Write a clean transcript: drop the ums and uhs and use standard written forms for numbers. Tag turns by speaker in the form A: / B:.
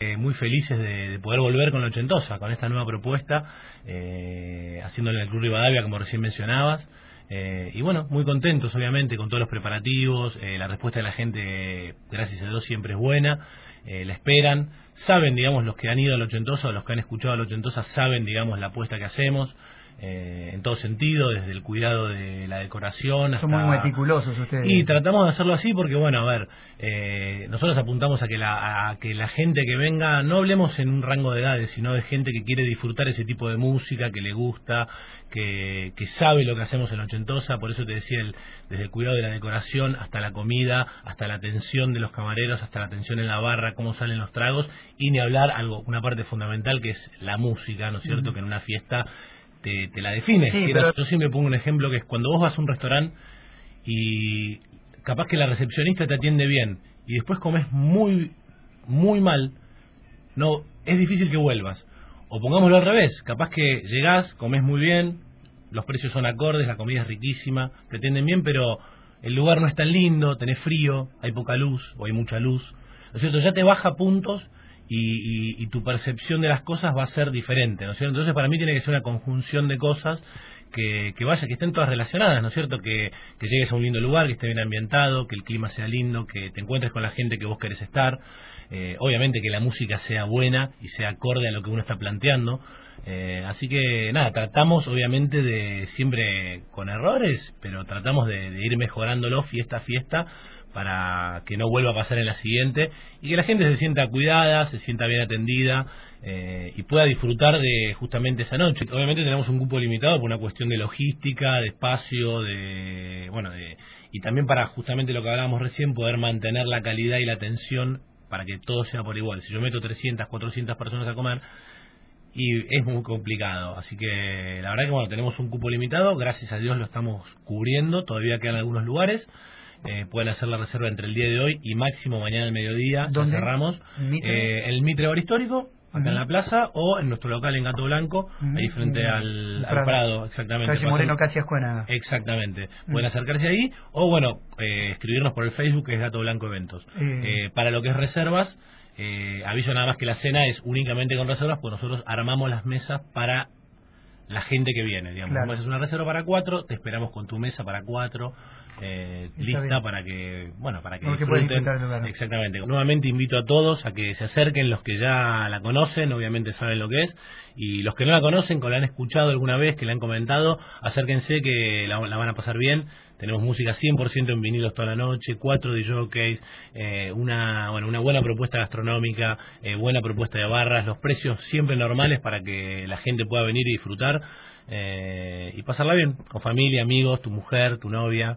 A: Muy felices de poder volver con la Ochentosa, con esta nueva propuesta, haciéndole el Club Rivadavia, como recién mencionabas. Y bueno, muy contentos, obviamente, con todos los preparativos. La respuesta de la gente, gracias a Dios, siempre es buena. La esperan. Saben, digamos, los que han ido a la Ochentosa o los que han escuchado a la Ochentosa, saben, digamos, la apuesta que hacemos. En todo sentido, desde el cuidado de la decoración hasta...
B: Son muy meticulosos ustedes.
A: Y tratamos de hacerlo así porque, bueno, a ver, nosotros apuntamos a que la gente que venga, no hablemos en un rango de edades, sino de gente que quiere disfrutar ese tipo de música, que le gusta, que sabe lo que hacemos en la Ochentosa. Por eso te decía, desde el cuidado de la decoración hasta la comida, hasta la atención de los camareros, hasta la atención en la barra, cómo salen los tragos, y ni hablar una parte fundamental que es la música, ¿no es cierto?, que en una fiesta te la define.
B: Sí, pero...
A: Yo siempre pongo un ejemplo que es cuando vos vas a un restaurante y capaz que la recepcionista te atiende bien y después comes muy mal, no es difícil que vuelvas. O pongámoslo al revés, capaz que llegás, comes muy bien, los precios son acordes, la comida es riquísima, te atienden bien, pero el lugar no es tan lindo, tenés frío, hay poca luz o hay mucha luz, ¿no es cierto? Ya te baja puntos y tu percepción de las cosas va a ser diferente, ¿no es cierto? Entonces para mí tiene que ser una conjunción de cosas que estén todas relacionadas, ¿no es cierto? Que llegues a un lindo lugar, que esté bien ambientado, que el clima sea lindo, que te encuentres con la gente que vos querés estar, obviamente que la música sea buena y sea acorde a lo que uno está planteando. Así que nada, tratamos obviamente de, siempre con errores, pero tratamos de ir mejorándolo fiesta a fiesta para que no vuelva a pasar en la siguiente y que la gente se sienta cuidada, se sienta bien atendida y pueda disfrutar de justamente esa noche. Obviamente tenemos un cupo limitado por una cuestión de logística, de espacio, y también para justamente lo que hablábamos recién, poder mantener la calidad y la atención para que todo sea por igual. Si yo meto 300, 400 personas a comer, y es muy complicado, así que la verdad que bueno, tenemos un cupo limitado, gracias a Dios lo estamos cubriendo, todavía quedan algunos lugares. Pueden hacer la reserva entre el día de hoy y máximo mañana al mediodía. Ya cerramos. El Mitre Bar Histórico, acá en la plaza, o en nuestro local en Gato Blanco, ahí frente al Prado, exactamente.
B: Calle Moreno, casi Ascuénaga.
A: Exactamente. Pueden acercarse ahí, o bueno, escribirnos por el Facebook, que es Gato Blanco Eventos. Para lo que es reservas, aviso nada más que la cena es únicamente con reservas, pues nosotros armamos las mesas para la gente que viene, digamos. Claro. Como haces una reserva para 4, te esperamos con tu mesa para 4, lista bien, para que disfruten. Exactamente. Nuevamente invito a todos a que se acerquen, los que ya la conocen, obviamente saben lo que es, y los que no la conocen, que la han escuchado alguna vez, que la han comentado, acérquense que la van a pasar bien. Tenemos música 100% en vinilos toda la noche, 4 DJs, una buena propuesta gastronómica, buena propuesta de barras, los precios siempre normales para que la gente pueda venir y disfrutar y pasarla bien, con familia, amigos, tu mujer, tu novia.